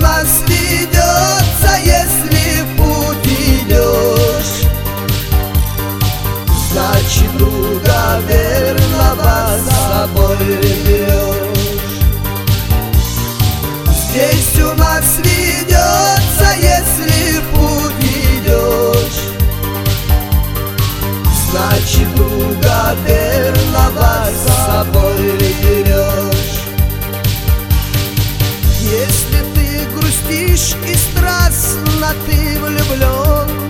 нас ведется, если в путь идешь, значит друга верного с собой берешь. Здесь у нас ведется, если в путь идешь, значит друга верного с собой берешь. Если ты грустишь и страстно ты влюблен,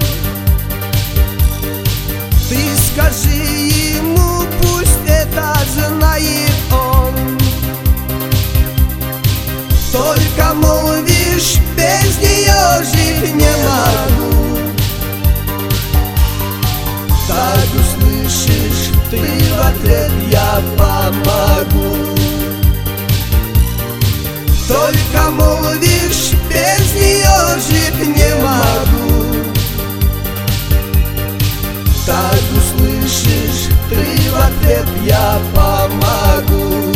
ты скажи ему, пусть это знает он. Только молвишь, без нее жить не могу, так услышишь ты в ответ: я помогу. Только молвишь, без нее жить не могу, так услышишь ты в ответ: я помогу.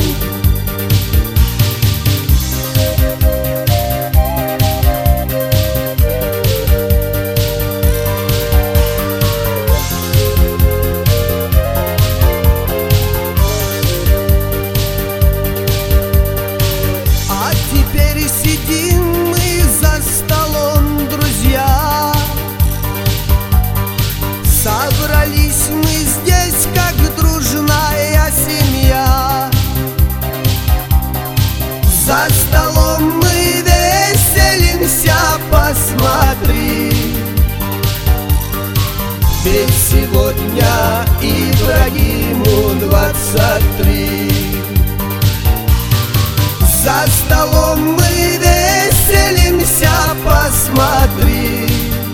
Сидим мы за столом, друзья, собрались мы здесь, как дружная семья. За столом мы веселимся, посмотри, ведь сегодня Ибрагиму 23. За столом мы веселимся, посмотри,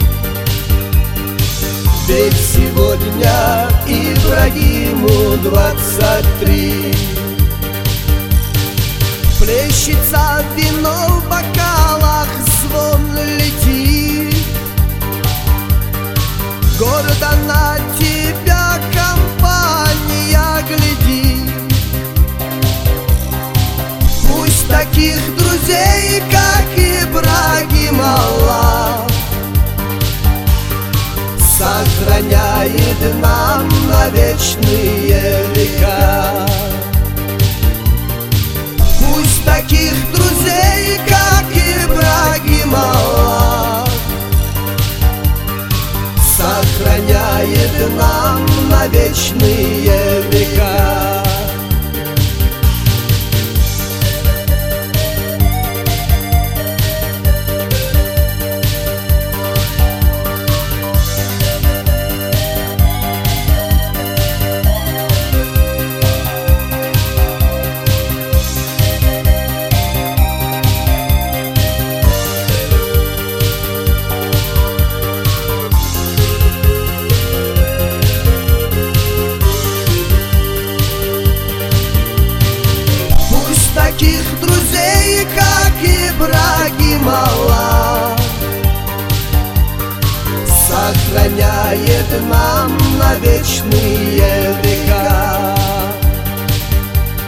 ведь сегодня Ибрагиму 23. Плещется вино в бокалах, звон летит, гордо на тебя компания глядит. Пусть таких друзей, как Ибрагим, Аллах сохраняет нам на вечные века. Пусть таких друзей, как Ибрагим, Аллах сохраняет нам на вечные века. Таких друзей, как Ибрагим, Аллах сохраняет нам на вечные века.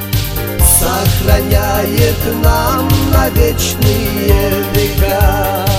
Сохраняет нам на вечные века.